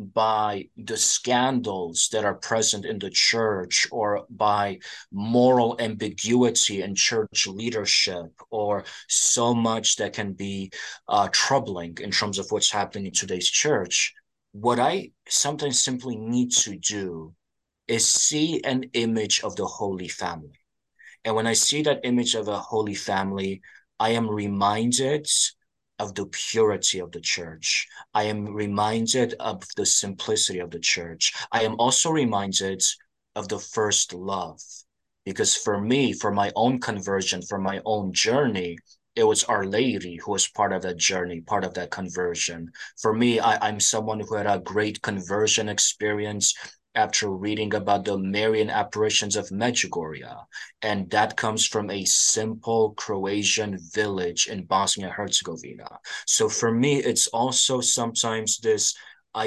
[SPEAKER 6] by the scandals that are present in the church, or by moral ambiguity in church leadership, or so much that can be troubling in terms of what's happening in today's church, what I sometimes simply need to do is see an image of the Holy Family. And when I see that image of a Holy Family, I am reminded of the purity of the church. I am reminded of the simplicity of the church. I am also reminded of the first love. Because for me, for my own conversion, for my own journey, it was Our Lady who was part of that journey, part of that conversion. For me, I'm someone who had a great conversion experience after reading about the Marian apparitions of Medjugorje. And that comes from a simple Croatian village in Bosnia-Herzegovina. So for me, it's also sometimes this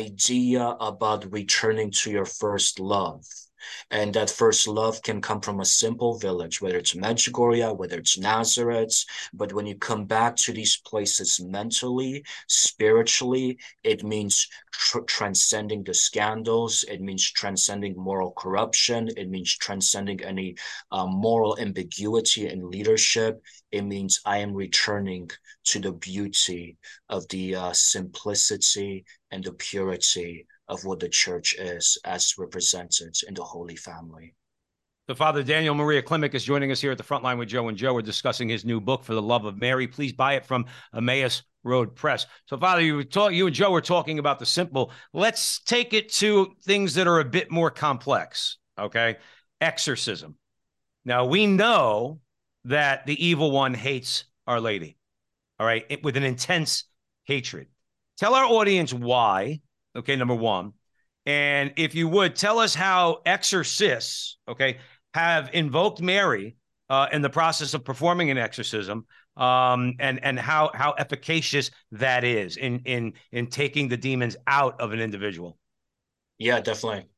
[SPEAKER 6] idea about returning to your first love. And that first love can come from a simple village, whether it's Medjugorje, whether it's Nazareth. But when you come back to these places mentally, spiritually, it means transcending the scandals. It means transcending moral corruption. It means transcending any moral ambiguity in leadership. It means I am returning to the beauty of the simplicity and the purity of what the church is as represented in the Holy Family.
[SPEAKER 1] So Father Daniel Maria Klimek is joining us here at the Frontline with Joe and Joe. We're discussing his new book, For the Love of Mary. Please buy it from Emmaus Road Press. So Father, you and Joe were talking about the simple. Let's take it to things that are a bit more complex, okay? Exorcism. Now, we know that the evil one hates Our Lady, all right, with an intense hatred. Tell our audience why. Okay, number one. And if you would, tell us how exorcists, okay, have invoked Mary in the process of performing an exorcism, and how efficacious that is in taking the demons out of an individual.
[SPEAKER 6] Yeah, definitely.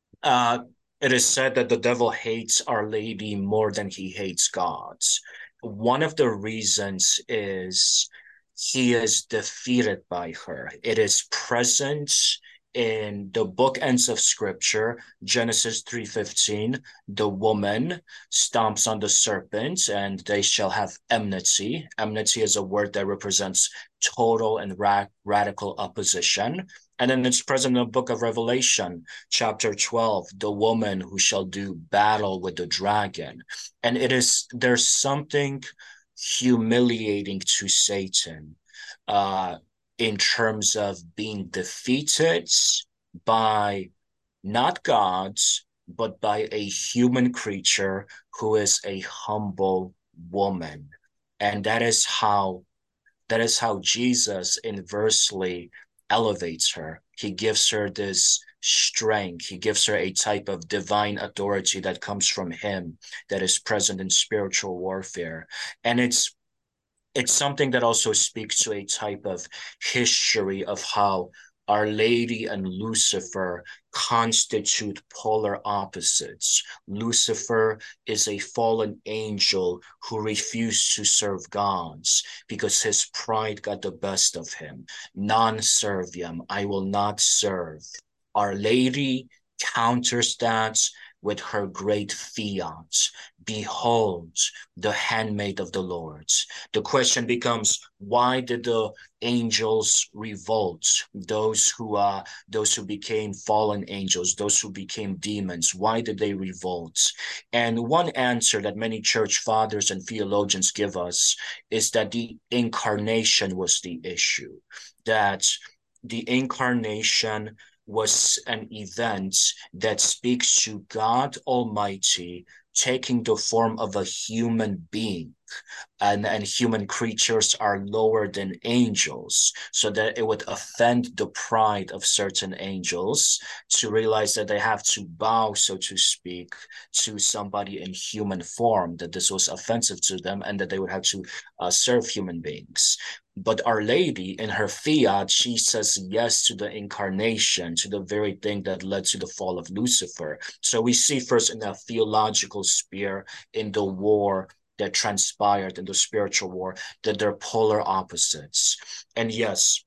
[SPEAKER 6] It is said that the devil hates Our Lady more than he hates God. One of the reasons is he is defeated by her. It is present in the bookends of scripture. Genesis 3:15, the woman stomps on the serpent and they shall have enmity. Enmity is a word that represents total and radical opposition. And then it's present in the book of Revelation, chapter 12, the woman who shall do battle with the dragon. And there's something humiliating to Satan in terms of being defeated by not God, but by a human creature who is a humble woman. And that is how Jesus inversely elevates her. He gives her this strength. He gives her a type of divine authority that comes from him, that is present in spiritual warfare. And it's something that also speaks to a type of history of how Our Lady and Lucifer constitute polar opposites. Lucifer is a fallen angel who refused to serve God because his pride got the best of him. Non serviam, I will not serve. Our Lady counters that with her great fiat. Behold, the handmaid of the Lord. The question becomes, why did the angels revolt? Those who became fallen angels, those who became demons, why did they revolt? And one answer that many church fathers and theologians give us is that the incarnation was the issue. That the incarnation was an event that speaks to God Almighty taking the form of a human being. And human creatures are lower than angels, so that it would offend the pride of certain angels to realize that they have to bow, so to speak, to somebody in human form, that this was offensive to them, and that they would have to serve human beings. But Our Lady, in her fiat, she says yes to the incarnation, to the very thing that led to the fall of Lucifer. So we see first in a theological sphere, in the war that transpired in the spiritual war, that they're polar opposites. And yes,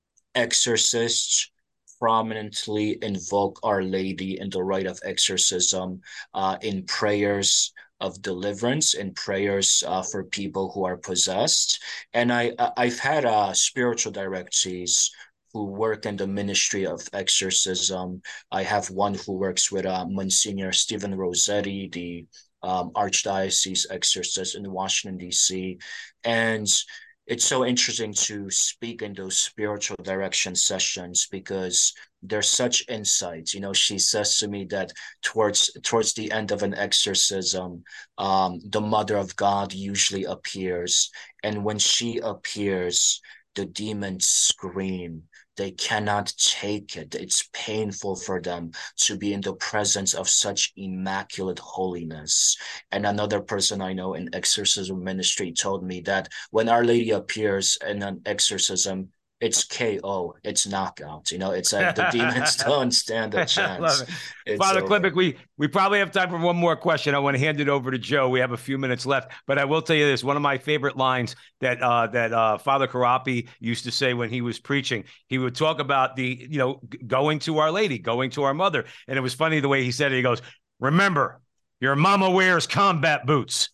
[SPEAKER 6] exorcists prominently invoke Our Lady in the rite of exorcism, in prayers of deliverance, in prayers for people who are possessed. And I've had spiritual directees who work in the ministry of exorcism. I have one who works with Monsignor Stephen Rossetti, the Archdiocese exorcist in Washington, D.C. And it's so interesting to speak in those spiritual direction sessions because there's such insights. You know, she says to me that towards the end of an exorcism, the Mother of God usually appears. And when she appears, the demons scream. They cannot take it. It's painful for them to be in the presence of such immaculate holiness. And another person I know in exorcism ministry told me that when Our Lady appears in an exorcism, it's KO, it's knockout. You know, it's like the demons don't stand a chance.
[SPEAKER 1] Father Klimek, we probably have time for one more question. I want to hand it over to Joe. We have a few minutes left, but I will tell you this: one of my favorite lines that Father Karapi used to say when he was preaching, he would talk about going to Our Lady, going to our Mother, and it was funny the way he said it. He goes, "Remember, your mama wears combat boots."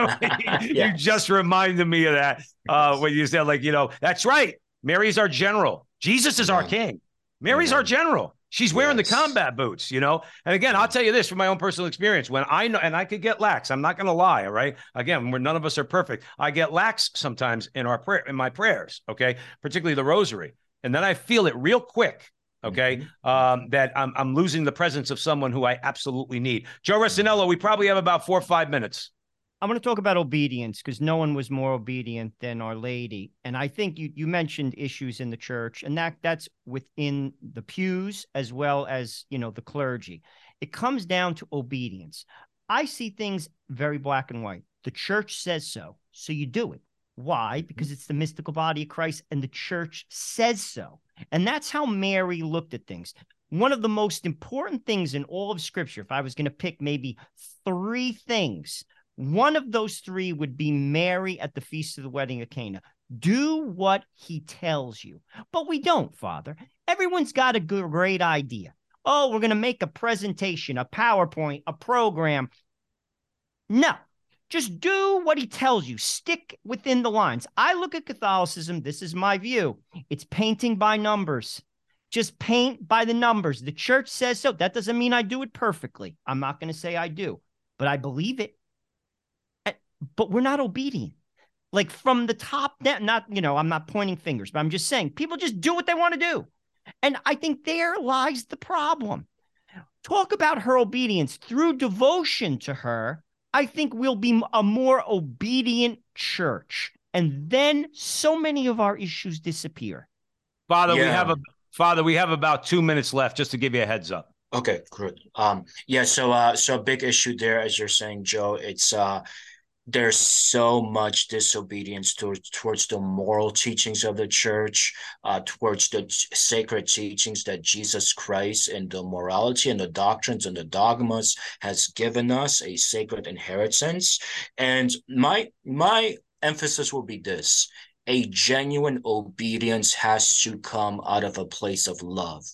[SPEAKER 1] You just reminded me of that when you said, that's right. Mary's our general. Jesus is our king. Mary's our general. She's wearing the combat boots, And again, I'll tell you this from my own personal experience. When I know, and I could get lax, I'm not going to lie, all right? Again, none of us are perfect. I get lax sometimes in my prayers, okay? Particularly the rosary. And then I feel it real quick, okay? That I'm losing the presence of someone who I absolutely need. Joe Resinello, we probably have about 4 or 5 minutes.
[SPEAKER 5] I want to talk about obedience because no one was more obedient than Our Lady. And I think you mentioned issues in the church, and that's within the pews as well as, the clergy. It comes down to obedience. I see things very black and white. The church says so you do it. Why? Because it's the mystical body of Christ and the church says so. And that's how Mary looked at things. One of the most important things in all of Scripture, if I was going to pick maybe 3 things, one of those 3 would be Mary at the Feast of the Wedding of Cana. Do what he tells you. But we don't, Father. Everyone's got a great idea. Oh, we're going to make a presentation, a PowerPoint, a program. No, just do what he tells you. Stick within the lines. I look at Catholicism. This is my view. It's painting by numbers. Just paint by the numbers. The church says so. That doesn't mean I do it perfectly. I'm not going to say I do, but I believe it. But we're not obedient. Like from the top down, I'm not pointing fingers, but I'm just saying people just do what they want to do. And I think there lies the problem. Talk about her obedience through devotion to her. I think we'll be a more obedient church. And then so many of our issues disappear.
[SPEAKER 1] Father, we have about 2 minutes left, just to give you a heads up.
[SPEAKER 6] Okay, good. So a big issue there, as you're saying, Joe, it's there's so much disobedience towards the moral teachings of the church, towards the sacred teachings that Jesus Christ and the morality and the doctrines and the dogmas has given us, a sacred inheritance. And my emphasis will be this: a genuine obedience has to come out of a place of love.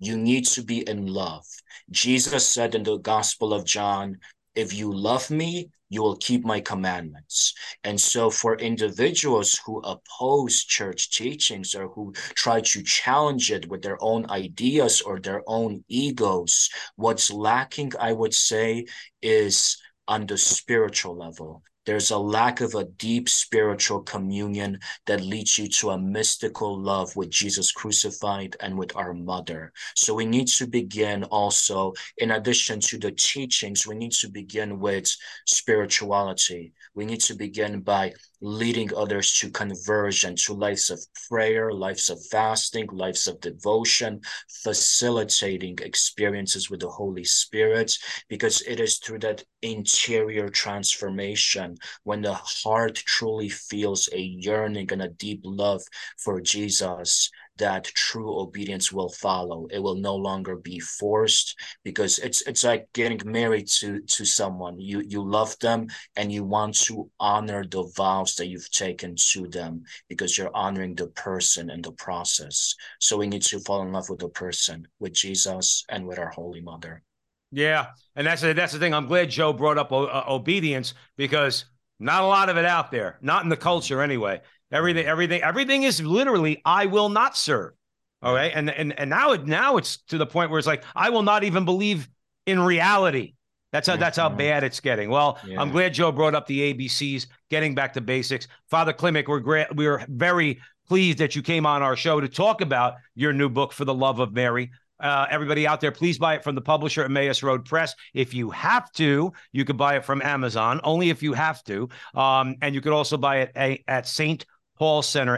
[SPEAKER 6] You need to be in love. Jesus said in the Gospel of John, if you love me, you will keep my commandments. And so for individuals who oppose church teachings or who try to challenge it with their own ideas or their own egos, what's lacking, I would say, is on the spiritual level. There's a lack of a deep spiritual communion that leads you to a mystical love with Jesus crucified and with our mother. So we need to begin also, in addition to the teachings, we need to begin with spirituality. We need to begin by leading others to conversion, to lives of prayer, lives of fasting, lives of devotion, facilitating experiences with the Holy Spirit, because it is through that interior transformation when the heart truly feels a yearning and a deep love for Jesus that true obedience will follow. It will no longer be forced, because it's like getting married to someone. You love them and you want to honor the vows that you've taken to them, because you're honoring the person in the process. So we need to fall in love with the person, with Jesus, and with our Holy Mother.
[SPEAKER 1] Yeah, and that's the thing. I'm glad Joe brought up obedience, because not a lot of it out there, not in the culture anyway. Everything is literally, I will not serve. All right. And now it's to the point where it's like, I will not even believe in reality. That's how bad it's getting. Well, I'm glad Joe brought up the ABCs, getting back to basics. Father Klimek, we're very pleased that you came on our show to talk about your new book, For the Love of Mary. Everybody out there, please buy it from the publisher, Emmaus Road Press. If you have to, you could buy it from Amazon, only if you have to. And you could also buy it at St. Paul Center,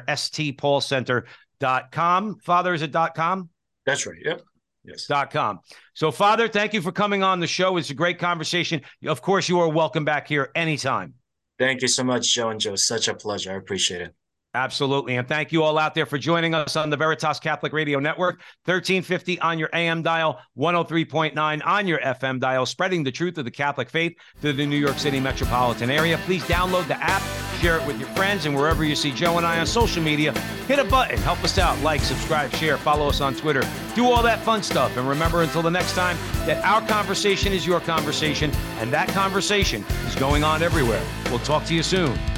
[SPEAKER 1] stpaulcenter.com. Father, is it .com?
[SPEAKER 6] That's right. Yep. Yes.
[SPEAKER 1] .com. So, Father, thank you for coming on the show. It's a great conversation. Of course, you are welcome back here anytime.
[SPEAKER 6] Thank you so much, Joe and Joe. Such a pleasure. I appreciate it.
[SPEAKER 1] Absolutely. And thank you all out there for joining us on the Veritas Catholic Radio Network, 1350 on your AM dial, 103.9 on your FM dial, spreading the truth of the Catholic faith to the New York City metropolitan area. Please download the app, share it with your friends, and wherever you see Joe and I on social media, hit a button, help us out, like, subscribe, share, follow us on Twitter, do all that fun stuff. And remember, until the next time, that our conversation is your conversation, and that conversation is going on everywhere. We'll talk to you soon.